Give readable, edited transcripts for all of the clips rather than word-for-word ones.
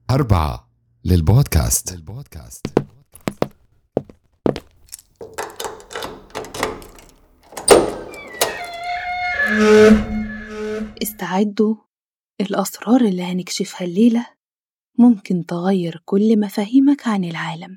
4 للبودكاست. استعدوا، الأسرار اللي هنكشفها الليلة ممكن تغير كل مفاهيمك عن العالم.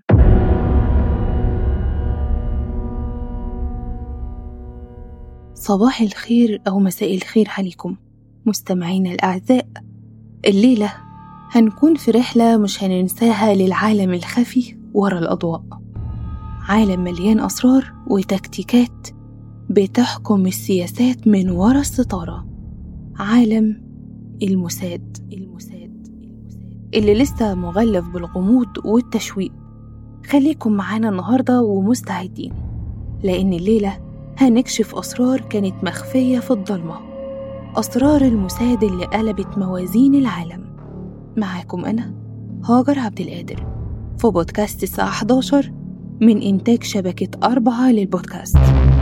صباح الخير أو مساء الخير عليكم مستمعين الأعزاء. الليلة هنكون في رحلة مش هننساها للعالم الخفي ورا الأضواء، عالم مليان أسرار وتكتيكات بتحكم السياسات من ورا الستارة، عالم الموساد اللي لسه مغلف بالغموض والتشويق. خليكم معانا النهاردة ومستعدين، لأن الليلة هنكشف أسرار كانت مخفية في الضلمة، أسرار الموساد اللي قلبت موازين العالم. معاكم أنا هاجر عبد القادر في بودكاست الساعة 11 من إنتاج شبكة 4 للبودكاست.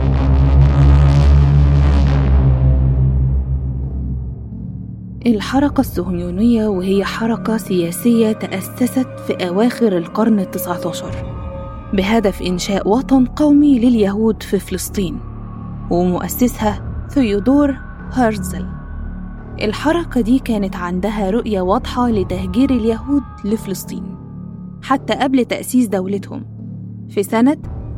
الحركة الصهيونية، وهي حركة سياسية تأسست في أواخر القرن ال19 بهدف إنشاء وطن قومي لليهود في فلسطين، ومؤسسها ثيودور هرتزل. الحركة دي كانت عندها رؤية واضحة لتهجير اليهود لفلسطين حتى قبل تأسيس دولتهم. في سنة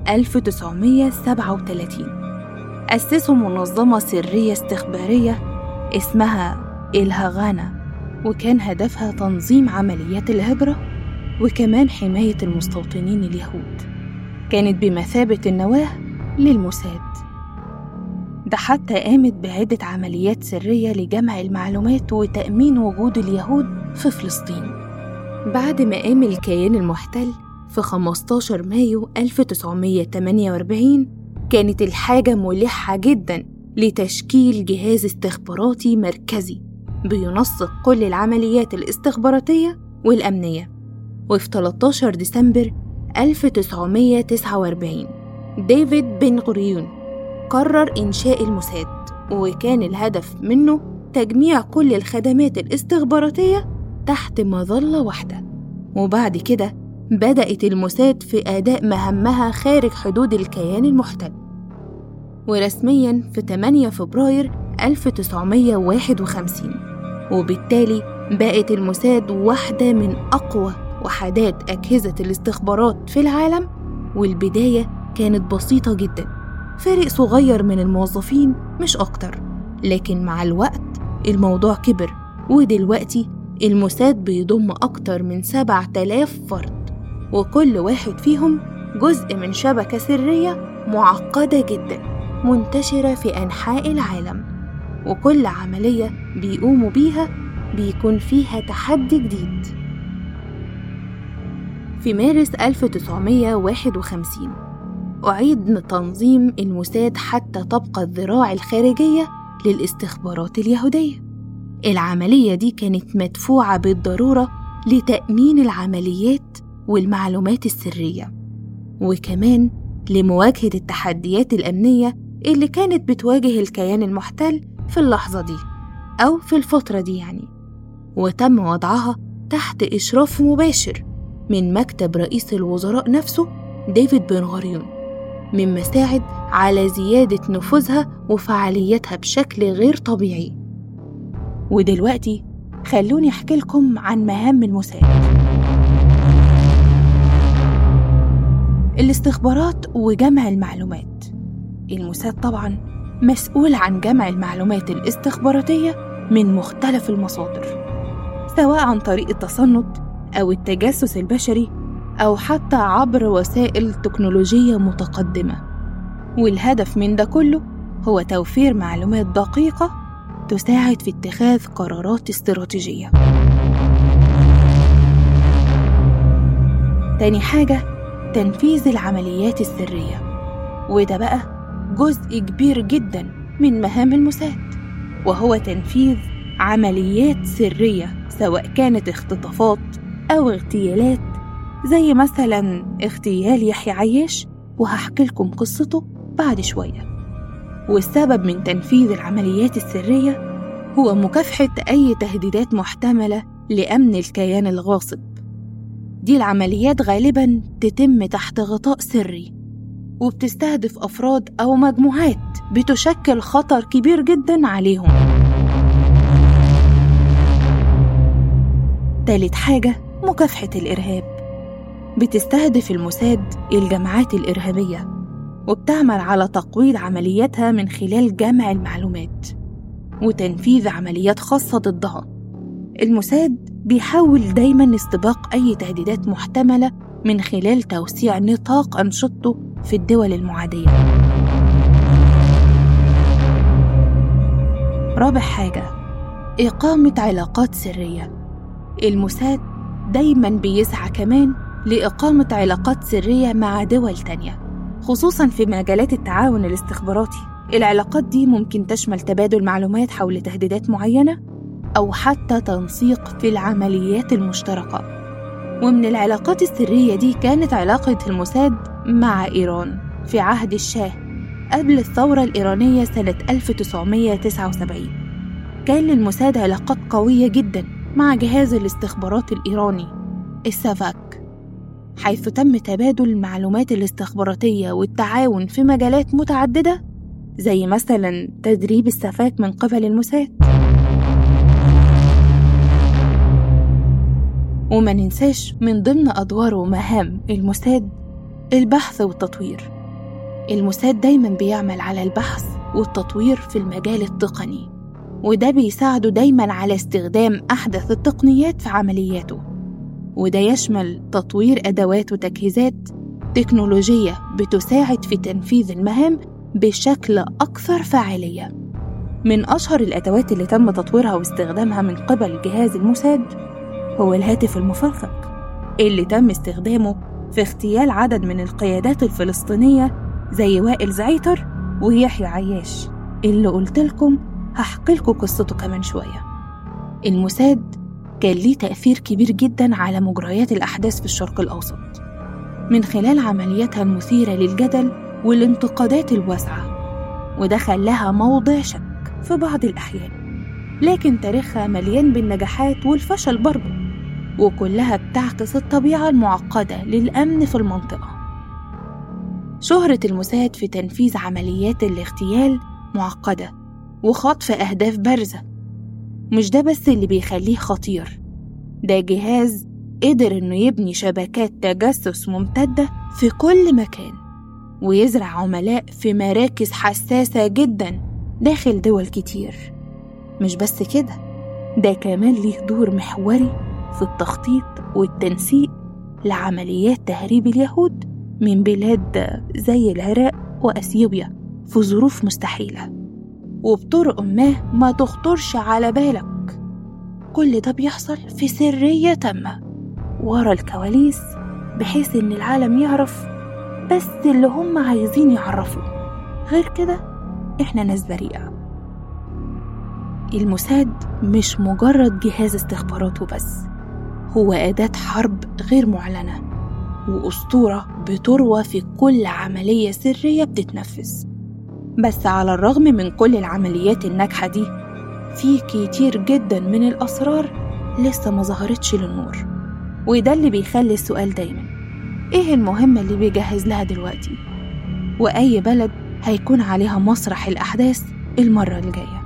1937 أسسوا منظمة سرية استخبارية اسمها الهغانا، وكان هدفها تنظيم عمليات الهجرة وكمان حماية المستوطنين اليهود. كانت بمثابة النواة للموساد ده، حتى قامت بعدة عمليات سرية لجمع المعلومات وتأمين وجود اليهود في فلسطين. بعد ما قام الكيان المحتل في 15 مايو 1948 كانت الحاجة ملحة جداً لتشكيل جهاز استخباراتي مركزي بينسق كل العمليات الاستخباراتية والأمنية. وفي 13 ديسمبر 1949 ديفيد بن غوريون قرر إنشاء الموساد، وكان الهدف منه تجميع كل الخدمات الاستخباراتية تحت مظلة واحدة. وبعد كده بدأت الموساد في أداء مهامها خارج حدود الكيان المحتل. ورسمياً في 8 فبراير 1951، وبالتالي بقت الموساد واحدة من أقوى وحدات أجهزة الاستخبارات في العالم. والبداية كانت بسيطة جداً، فريق صغير من الموظفين مش أكتر، لكن مع الوقت الموضوع كبر، ودلوقتي الموساد بيضم أكتر من 7000 فرد، وكل واحد فيهم جزء من شبكة سرية معقدة جداً منتشرة في أنحاء العالم. وكل عملية بيقوموا بيها بيكون فيها تحدي جديد. في مارس 1951 أعيد تنظيم الموساد حتى تبقى الذراع الخارجية للاستخبارات اليهودية. العملية دي كانت مدفوعة بالضرورة لتأمين العمليات والمعلومات السرية، وكمان لمواجهة التحديات الأمنية اللي كانت بتواجه الكيان المحتل في اللحظة دي أو في الفترة دي يعني. وتم وضعها تحت إشراف مباشر من مكتب رئيس الوزراء نفسه ديفيد بن غوريون، مما ساعد على زيادة نفوذها وفعاليتها بشكل غير طبيعي. ودلوقتي خلوني أحكي لكم عن مهام الموساد. الاستخبارات وجمع المعلومات. الموساد طبعاً مسؤول عن جمع المعلومات الاستخباراتية من مختلف المصادر، سواء عن طريق التصنت أو التجسس البشري أو حتى عبر وسائل تكنولوجية متقدمة. والهدف من ده كله هو توفير معلومات دقيقة تساعد في اتخاذ قرارات استراتيجية. تاني حاجة، تنفيذ العمليات السرية، وده بقى جزء كبير جدا من مهام الموساد، وهو تنفيذ عمليات سرية سواء كانت اختطافات أو اغتيالات، زي مثلا اغتيال يحيى عياش، وهحكي لكم قصته بعد شوية. والسبب من تنفيذ العمليات السرية هو مكافحة أي تهديدات محتملة لأمن الكيان الغاصب. دي العمليات غالباً تتم تحت غطاء سري، وبتستهدف أفراد أو مجموعات بتشكل خطر كبير جداً عليهم. تالت حاجة، مكافحة الإرهاب. بتستهدف الموساد الجماعات الإرهابية، وبتعمل على تقويض عملياتها من خلال جمع المعلومات وتنفيذ عمليات خاصة ضدها. الموساد بيحاول دايماً استباق أي تهديدات محتملة من خلال توسيع نطاق أنشطته في الدول المعادية. رابع حاجة، إقامة علاقات سرية. الموساد دايماً بيسعى كمان لإقامة علاقات سرية مع دول تانية، خصوصاً في مجالات التعاون الاستخباراتي. العلاقات دي ممكن تشمل تبادل معلومات حول تهديدات معينة، أو حتى تنسيق في العمليات المشتركة. ومن العلاقات السرية دي كانت علاقة الموساد مع إيران في عهد الشاه قبل الثورة الإيرانية سنة 1979. كان للموساد علاقات قوية جداً مع جهاز الاستخبارات الإيراني السافاك، حيث تم تبادل المعلومات الاستخباراتية والتعاون في مجالات متعددة، زي مثلاً تدريب السافاك من قبل الموساد. وما ننساش من ضمن أدوار ومهام الموساد البحث والتطوير. الموساد دايماً بيعمل على البحث والتطوير في المجال التقني، وده بيساعده دايماً على استخدام أحدث التقنيات في عملياته، وده يشمل تطوير أدوات وتجهيزات تكنولوجية بتساعد في تنفيذ المهام بشكل أكثر فاعلية. من أشهر الأدوات اللي تم تطويرها واستخدامها من قبل جهاز الموساد هو الهاتف المفخخ، اللي تم استخدامه في اغتيال عدد من القيادات الفلسطينية زي وائل زعيتر ويحيى عياش، اللي قلتلكم هحكيلكم قصته كمان شوية. الموساد كان ليه تأثير كبير جداً على مجريات الأحداث في الشرق الأوسط من خلال عملياتها المثيرة للجدل والانتقادات الواسعة، وده خلاها موضع شك في بعض الأحيان، لكن تاريخها مليان بالنجاحات والفشل برضه، وكلها بتعكس الطبيعة المعقدة للأمن في المنطقة. شهرة الموساد في تنفيذ عمليات الاغتيال معقدة وخطف أهداف بارزة. مش ده بس اللي بيخليه خطير، ده جهاز قدر إنه يبني شبكات تجسس ممتدة في كل مكان، ويزرع عملاء في مراكز حساسة جداً داخل دول كتير. مش بس كده، ده كمان ليه دور محوري في التخطيط والتنسيق لعمليات تهريب اليهود من بلاد زي العراق وأثيوبيا في ظروف مستحيلة وبطرق ما تخطرش على بالك. كل ده بيحصل في سرية تامة ورا الكواليس، بحيث إن العالم يعرف بس اللي هم عايزين يعرفوا، غير كده إحنا ناس بريئة. الموساد مش مجرد جهاز استخبارات وبس، هو أداة حرب غير معلنة وأسطورة بتروى في كل عملية سرية بتتنفذ. بس على الرغم من كل العمليات الناجحة دي، في كتير جدا من الأسرار لسه ما ظهرتش للنور، وده اللي بيخلي السؤال دايما: إيه المهمة اللي بيجهز لها دلوقتي؟ وأي بلد هيكون عليها مسرح الأحداث المرة الجاية؟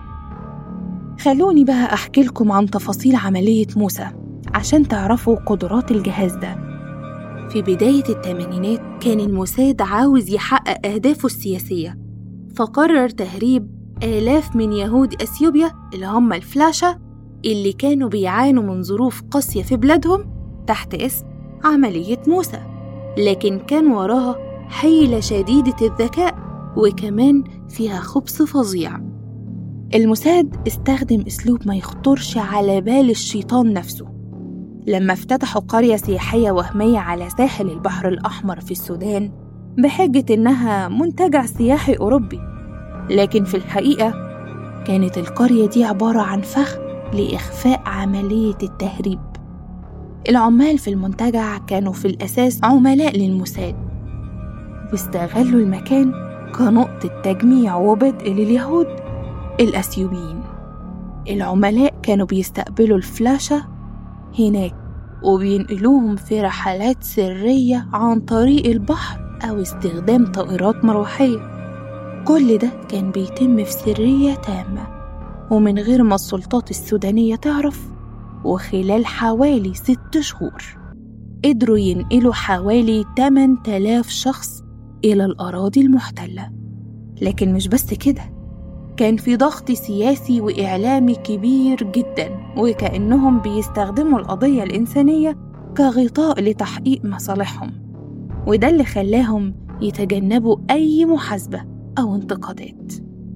خلوني بقى أحكي لكم عن تفاصيل عملية موسى عشان تعرفوا قدرات الجهاز ده. في بداية الثمانينات كان الموساد عاوز يحقق أهدافه السياسية، فقرر تهريب آلاف من يهود أثيوبيا اللي هم الفلاشة، اللي كانوا بيعانوا من ظروف قاسية في بلادهم تحت اسم عملية موسى، لكن كان وراها حيلة شديدة الذكاء وكمان فيها خبث فظيع. الموساد استخدم أسلوب ما يخطرش على بال الشيطان نفسه لما افتتحوا قرية سياحية وهمية على ساحل البحر الأحمر في السودان بحجة إنها منتجع سياحي أوروبي، لكن في الحقيقة كانت القرية دي عبارة عن فخ لإخفاء عملية التهريب. العمال في المنتجع كانوا في الأساس عملاء للموساد، واستغلوا المكان كنقطة تجميع وبدء لليهود الأثيوبيين. العملاء كانوا بيستقبلوا الفلاشة هناك وبينقلوهم في رحلات سرية عن طريق البحر أو استخدام طائرات مروحية. كل ده كان بيتم في سرية تامة ومن غير ما السلطات السودانية تعرف. وخلال حوالي 6 شهور قدروا ينقلوا حوالي 8000 شخص إلى الأراضي المحتلة. لكن مش بس كده، كان في ضغط سياسي وإعلامي كبير جدا، وكأنهم بيستخدموا القضية الإنسانية كغطاء لتحقيق مصالحهم، وده اللي خلاهم يتجنبوا أي محاسبة أو انتقادات.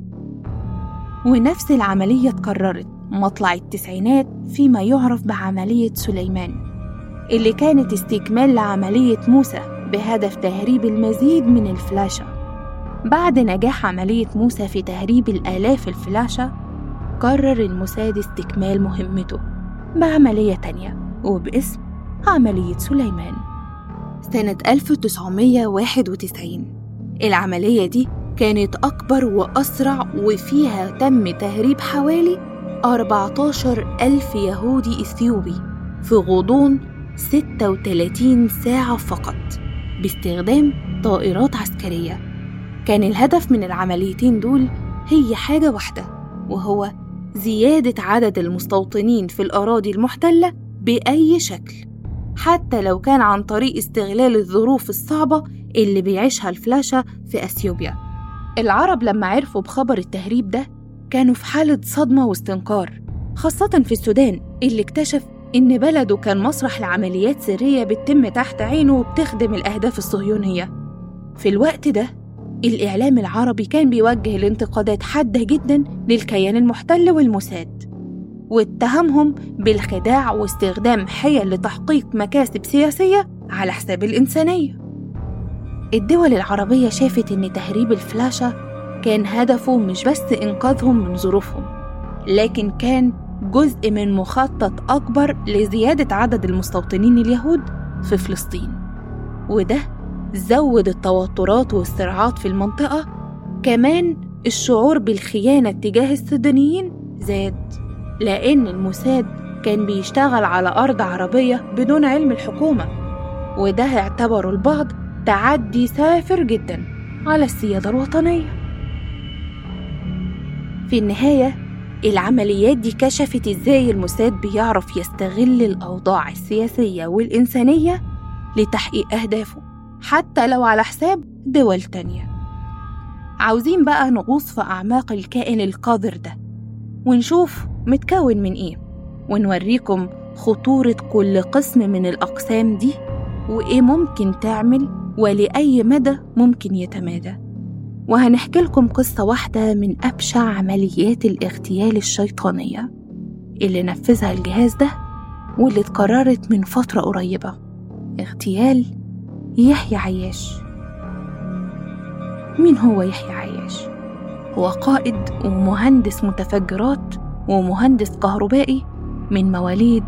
ونفس العملية اتكررت مطلع التسعينات فيما يعرف بعملية سليمان، اللي كانت استكمال لعملية موسى بهدف تهريب المزيد من الفلاشة. بعد نجاح عملية موسى في تهريب الآلاف الفلاشة، قرر الموساد استكمال مهمته بعملية تانية وباسم عملية سليمان. سنة 1991 العملية دي كانت أكبر وأسرع، وفيها تم تهريب حوالي 14,000 يهودي إثيوبي في غضون 36 ساعة فقط باستخدام طائرات عسكرية. كان الهدف من العمليتين دول هي حاجة واحدة، وهو زيادة عدد المستوطنين في الأراضي المحتلة بأي شكل، حتى لو كان عن طريق استغلال الظروف الصعبة اللي بيعيشها الفلاشة في أثيوبيا. العرب لما عرفوا بخبر التهريب ده كانوا في حالة صدمة واستنكار، خاصة في السودان اللي اكتشف إن بلده كان مسرح لعمليات سرية بتتم تحت عينه وبتخدم الأهداف الصهيونية. في الوقت ده الإعلام العربي كان بيوجه الانتقادات حادة جداً للكيان المحتل والموساد، واتهمهم بالخداع واستخدام حيل لتحقيق مكاسب سياسية على حساب الإنسانية. الدول العربية شافت إن تهريب الفلاشة كان هدفه مش بس إنقاذهم من ظروفهم، لكن كان جزء من مخطط أكبر لزيادة عدد المستوطنين اليهود في فلسطين، وده زود التوترات والصراعات في المنطقة. كمان الشعور بالخيانة تجاه السودانيين زاد، لأن الموساد كان بيشتغل على أرض عربية بدون علم الحكومة، وده اعتبره البعض تعدي سافر جدا على السيادة الوطنية. في النهاية العمليات دي كشفت إزاي الموساد بيعرف يستغل الأوضاع السياسية والإنسانية لتحقيق أهدافه، حتى لو على حساب دول تانية. عاوزين بقى نغوص في أعماق الكائن القذر ده ونشوف متكون من إيه، ونوريكم خطورة كل قسم من الأقسام دي وإيه ممكن تعمل ولأي مدى ممكن يتمادى. وهنحكي لكم قصة واحدة من أبشع عمليات الاغتيال الشيطانية اللي نفذها الجهاز ده واللي اتكررت من فترة قريبة، اغتيال يحيى عياش. مين هو يحيى عياش؟ هو قائد ومهندس متفجرات ومهندس كهربائي من مواليد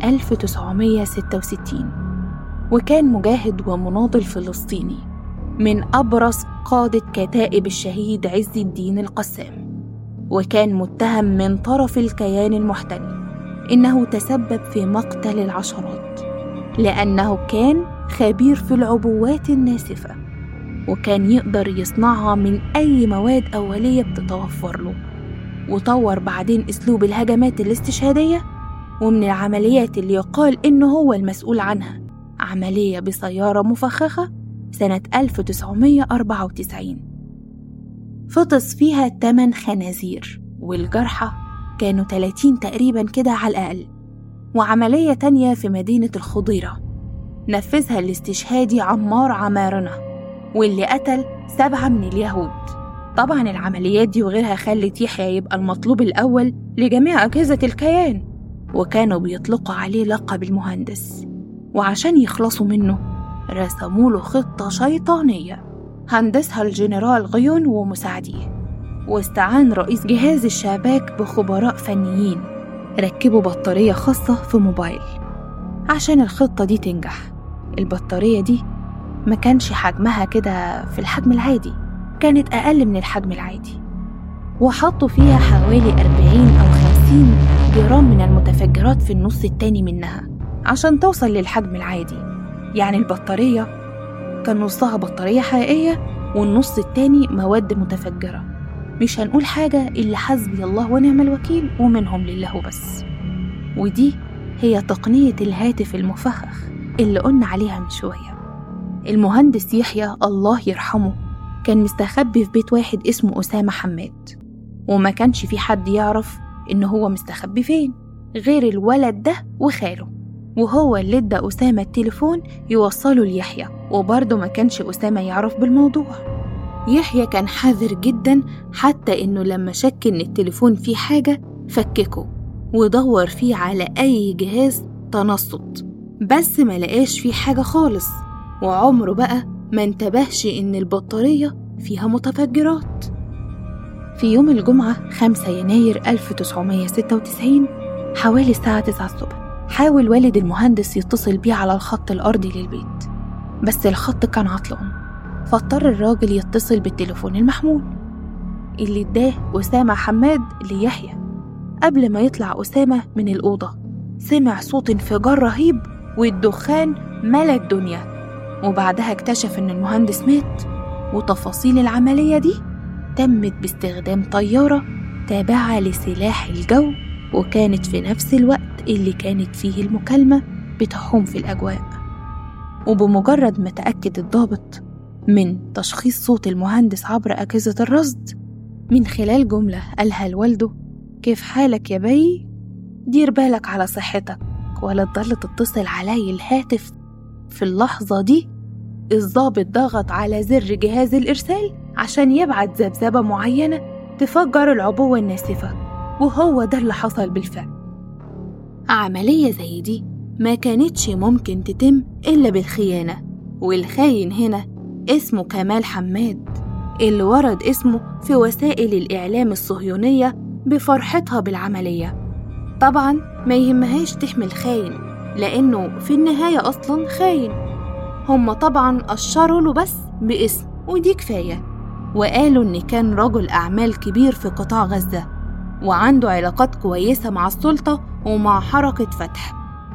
1966، وكان مجاهد ومناضل فلسطيني من أبرز قادة كتائب الشهيد عز الدين القسام، وكان متهم من طرف الكيان المحتل إنه تسبب في مقتل العشرات، لأنه كان خبير في العبوات الناسفة وكان يقدر يصنعها من أي مواد أولية بتتوفر له. وطور بعدين أسلوب الهجمات الاستشهادية، ومن العمليات اللي يقال إنه هو المسؤول عنها عملية بسيارة مفخخة سنة 1994 فطس فيها 8 خنازير، والجرحى كانوا 30 تقريبا كده على الأقل. وعملية تانية في مدينة الخضيرة نفذها الاستشهادي عمار عمارنة، واللي قتل 7 من اليهود. طبعا العمليات دي وغيرها خلت يحيى يبقى المطلوب الأول لجميع أجهزة الكيان، وكانوا بيطلقوا عليه لقب المهندس. وعشان يخلصوا منه رسموا له خطة شيطانية هندسها الجنرال غيون ومساعديه، واستعان رئيس جهاز الشباك بخبراء فنيين ركبوا بطارية خاصة في موبايل عشان الخطة دي تنجح. البطارية دي ما كانش حجمها كده في الحجم العادي، كانت أقل من الحجم العادي، وحطوا فيها حوالي 40 أو 50 50 جرام من المتفجرات في النص التاني منها عشان توصل للحجم العادي. يعني البطارية كان نصها بطارية حقيقية والنص التاني مواد متفجرة. مش هنقول حاجة إلا حسبي الله ونعم الوكيل ومنهم لله بس. ودي هي تقنية الهاتف المفخخ اللي قلنا عليها من شوية. المهندس يحيى الله يرحمه كان مستخبي في بيت واحد اسمه أسامة حماد، وما كانش في حد يعرف إنه هو مستخبي فين غير الولد ده وخاله، وهو اللي ادى أسامة التليفون يوصله ليحيى، وبرضه ما كانش أسامة يعرف بالموضوع. يحيى كان حذر جدا حتى إنه لما شك إن التليفون فيه حاجة فككه ودور فيه على أي جهاز تنصت، بس ما لقاش فيه حاجة خالص، وعمره بقى ما انتبهش إن البطارية فيها متفجرات. في يوم الجمعة 5 يناير 1996 حوالي الساعة 9 الصبح حاول والد المهندس يتصل بيه على الخط الأرضي للبيت، بس الخط كان عطلان، فاضطر الراجل يتصل بالتليفون المحمول اللي اداه أسامة حماد ليحيى. قبل ما يطلع أسامة من الأوضة سمع صوت انفجار رهيب والدخان ملى الدنيا، وبعدها اكتشف إن المهندس مات. وتفاصيل العملية دي تمت باستخدام طيارة تابعة لسلاح الجو، وكانت في نفس الوقت اللي كانت فيه المكالمة بتحوم في الأجواء. وبمجرد ما تأكد الضابط من تشخيص صوت المهندس عبر أجهزة الرصد من خلال جملة قالها لوالده: كيف حالك يا بي؟ دير بالك على صحتك ولا تضل تتصل علي الهاتف. في اللحظة دي الضابط ضغط على زر جهاز الإرسال عشان يبعت ذبذبة معينة تفجر العبوة الناسفة، وهو ده اللي حصل بالفعل. عملية زي دي ما كانتش ممكن تتم إلا بالخيانة، والخاين هنا اسمه كمال حماد اللي ورد اسمه في وسائل الإعلام الصهيونية بفرحتها بالعملية. طبعا ما يهمهاش تحمل خاين لأنه في النهاية أصلا خاين. هم طبعا أشروا له بس باسم ودي كفاية، وقالوا إن كان رجل أعمال كبير في قطاع غزة وعنده علاقات كويسة مع السلطة ومع حركة فتح.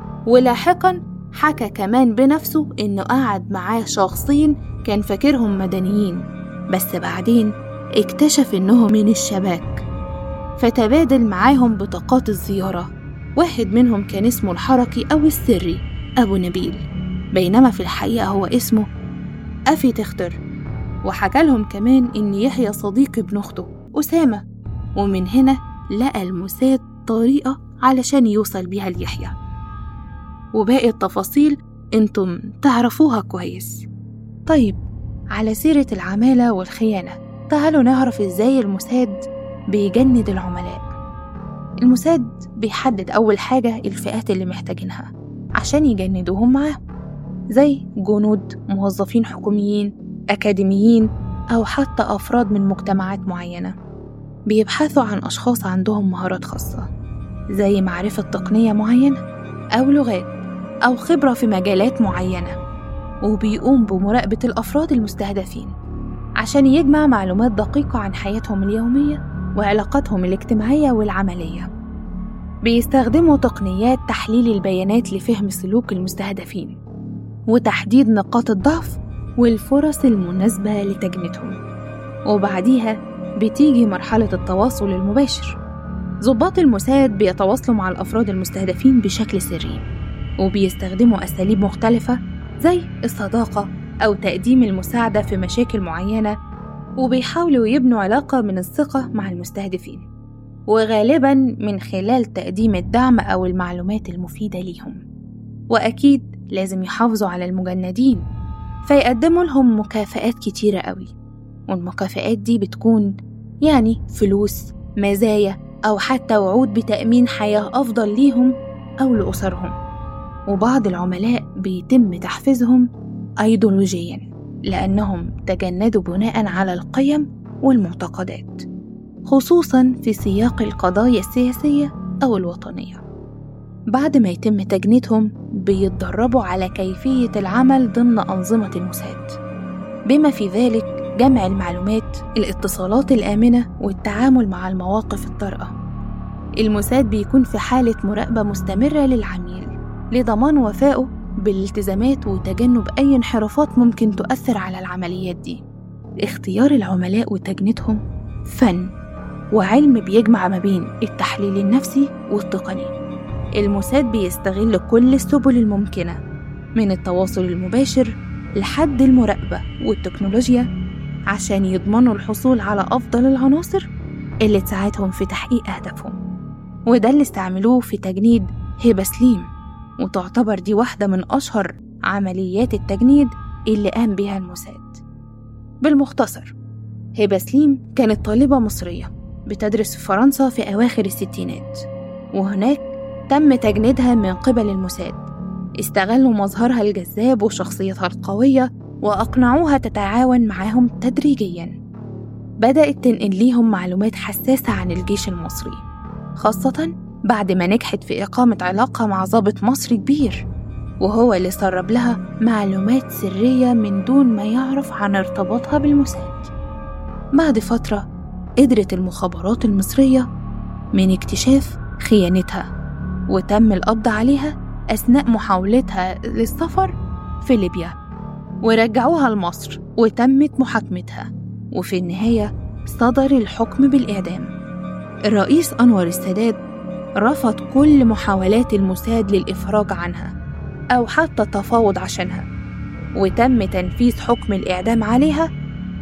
ولاحقا حكى كمان بنفسه إنه قعد معاه شخصين كان فاكرهم مدنيين، بس بعدين اكتشف إنهم من الشباك، فتبادل معاهم بطاقات الزيارة. واحد منهم كان اسمه الحركي أو السري أبو نبيل، بينما في الحقيقة هو اسمه أفي تختر. وحكى لهم كمان إن يحيى صديق ابن أخته أسامة، ومن هنا لقى الموساد طريقة علشان يوصل بيها ليحيى، وباقي التفاصيل انتم تعرفوها كويس. طيب، على سيرة العمالة والخيانة تعالوا نعرف ازاي الموساد بيجند العملاء. الموساد بيحدد أول حاجة الفئات اللي محتاجينها عشان يجندوهم معاه، زي جنود، موظفين حكوميين، أكاديميين، أو حتى أفراد من مجتمعات معينة. بيبحثوا عن أشخاص عندهم مهارات خاصة زي معرفة تقنية معينة أو لغات أو خبرة في مجالات معينة، وبيقوم بمراقبة الأفراد المستهدفين عشان يجمع معلومات دقيقة عن حياتهم اليومية وعلاقاتهم الاجتماعية والعملية. بيستخدموا تقنيات تحليل البيانات لفهم سلوك المستهدفين وتحديد نقاط الضعف والفرص المناسبة لتجنيدهم. وبعديها بتيجي مرحلة التواصل المباشر. ضباط الموساد بيتواصلوا مع الأفراد المستهدفين بشكل سري، وبيستخدموا أساليب مختلفة زي الصداقة أو تقديم المساعدة في مشاكل معينة، وبيحاولوا يبنوا علاقة من الثقة مع المستهدفين، وغالباً من خلال تقديم الدعم أو المعلومات المفيدة ليهم. وأكيد لازم يحافظوا على المجندين، فيقدموا لهم مكافآت كتيرة قوي، والمكافآت دي بتكون يعني فلوس، مزايا، أو حتى وعود بتأمين حياة أفضل ليهم أو لأسرهم. وبعض العملاء بيتم تحفيزهم أيديولوجياً لأنهم تجندوا بناء على القيم والمعتقدات، خصوصاً في سياق القضايا السياسية أو الوطنية. بعد ما يتم تجنيدهم بيتدربوا على كيفية العمل ضمن أنظمة الموساد، بما في ذلك جمع المعلومات، الاتصالات الآمنة، والتعامل مع المواقف الطارئة. الموساد بيكون في حالة مراقبة مستمرة للعميل لضمان وفائه بالالتزامات وتجنب أي انحرافات ممكن تؤثر على العمليات دي. اختيار العملاء وتجنيدهم فن وعلم بيجمع ما بين التحليل النفسي والتقني. الموساد بيستغل كل السبل الممكنة من التواصل المباشر لحد المراقبة والتكنولوجيا عشان يضمنوا الحصول على أفضل العناصر اللي تساعدهم في تحقيق أهدافهم. وده اللي استعملوه في تجنيد هبة سليم، وتعتبر دي واحدة من أشهر عمليات التجنيد اللي قام بها الموساد. بالمختصر، هبة سليم كانت طالبة مصرية بتدرس في فرنسا في أواخر الستينات، وهناك تم تجنيدها من قبل الموساد. استغلوا مظهرها الجذاب وشخصيتها القوية وأقنعوها تتعاون معاهم تدريجياً. بدأت تنقل ليهم معلومات حساسة عن الجيش المصري، خاصة بعد ما نجحت في إقامة علاقة مع ضابط مصري كبير، وهو اللي سرب لها معلومات سرية من دون ما يعرف عن ارتباطها بالموساد. بعد فترة قدرت المخابرات المصرية من اكتشاف خيانتها، وتم القبض عليها أثناء محاولتها للسفر في ليبيا، ورجعوها لمصر وتمت محاكمتها، وفي النهاية صدر الحكم بالإعدام. الرئيس أنور السادات رفض كل محاولات الموساد للإفراج عنها أو حتى التفاوض عشانها، وتم تنفيذ حكم الإعدام عليها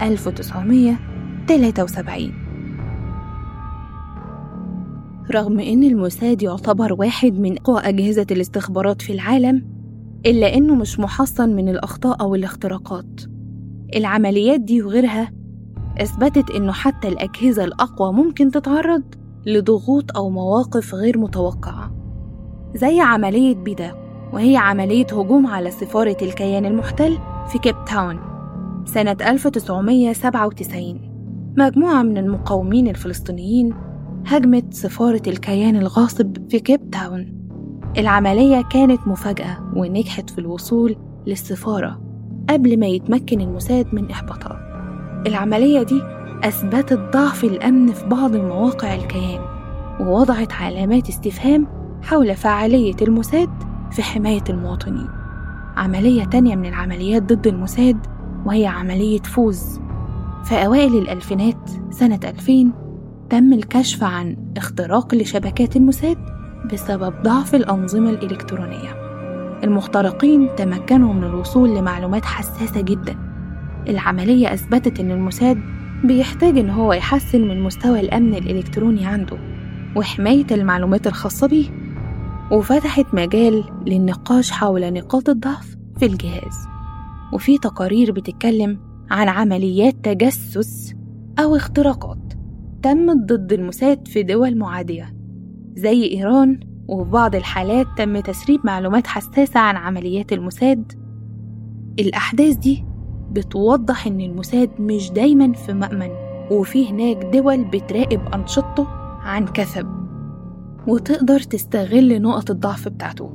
1973. رغم إن الموساد يعتبر واحد من أقوى أجهزة الاستخبارات في العالم، إلا إنه مش محصن من الأخطاء أو الاختراقات. العمليات دي وغيرها أثبتت إنه حتى الأجهزة الأقوى ممكن تتعرض لضغوط أو مواقف غير متوقعة، زي عملية بيدا، وهي عملية هجوم على سفارة الكيان المحتل في كيب تاون سنة 1997. مجموعة من المقاومين الفلسطينيين هجمت سفارة الكيان الغاصب في كيب تاون. العملية كانت مفاجأة ونجحت في الوصول للسفارة قبل ما يتمكن الموساد من إحباطها. العملية دي أثبتت ضعف الأمن في بعض مواقع الكيان، ووضعت علامات استفهام حول فعالية الموساد في حماية المواطنين. عملية تانية من العمليات ضد الموساد وهي عملية فوز. في أوائل الألفينات سنة 2000 تم الكشف عن اختراق لشبكات الموساد بسبب ضعف الأنظمة الإلكترونية. المخترقين تمكنوا من الوصول لمعلومات حساسة جدا. العملية أثبتت أن الموساد بيحتاج أن هو يحسن من مستوى الأمن الإلكتروني عنده وحماية المعلومات الخاصة به، وفتحت مجال للنقاش حول نقاط الضعف في الجهاز. وفي تقارير بتتكلم عن عمليات تجسس أو اختراقات تمت ضد الموساد في دول معادية زي إيران، وفي بعض الحالات تم تسريب معلومات حساسة عن عمليات الموساد. الأحداث دي بتوضح إن الموساد مش دايماً في مأمن، وفي هناك دول بتراقب أنشطته عن كثب وتقدر تستغل نقط الضعف بتاعته.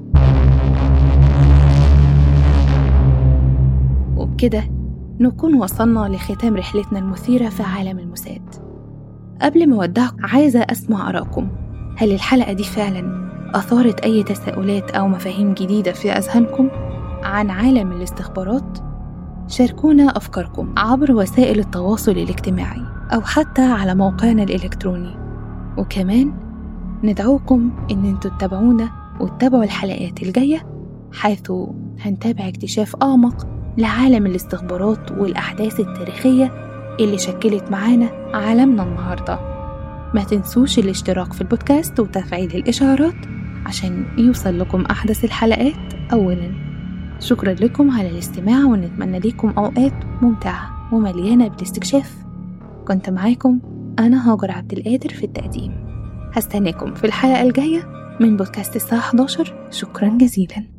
وبكده نكون وصلنا لختام رحلتنا المثيرة في عالم الموساد. قبل ما أودعكم عايزة أسمع آرائكم. هل الحلقة دي فعلاً أثارت أي تساؤلات أو مفاهيم جديدة في أذهانكم عن عالم الاستخبارات؟ شاركونا أفكاركم عبر وسائل التواصل الاجتماعي أو حتى على موقعنا الإلكتروني. وكمان ندعوكم إن انتوا تتابعونا وتتابعوا الحلقات الجاية، حيث هنتابع اكتشاف أعمق لعالم الاستخبارات والأحداث التاريخية اللي شكلت معانا عالمنا النهاردة. ما تنسوش الاشتراك في البودكاست وتفعيل الإشعارات عشان يوصل لكم أحدث الحلقات أولاً. شكراً لكم على الاستماع، ونتمنى لكم أوقات ممتعة ومليانة بالاستكشاف. كنت معاكم أنا هاجر عبد القادر في التقديم. هستناكم في الحلقة الجاية من بودكاست الساعة 11. شكراً جزيلاً.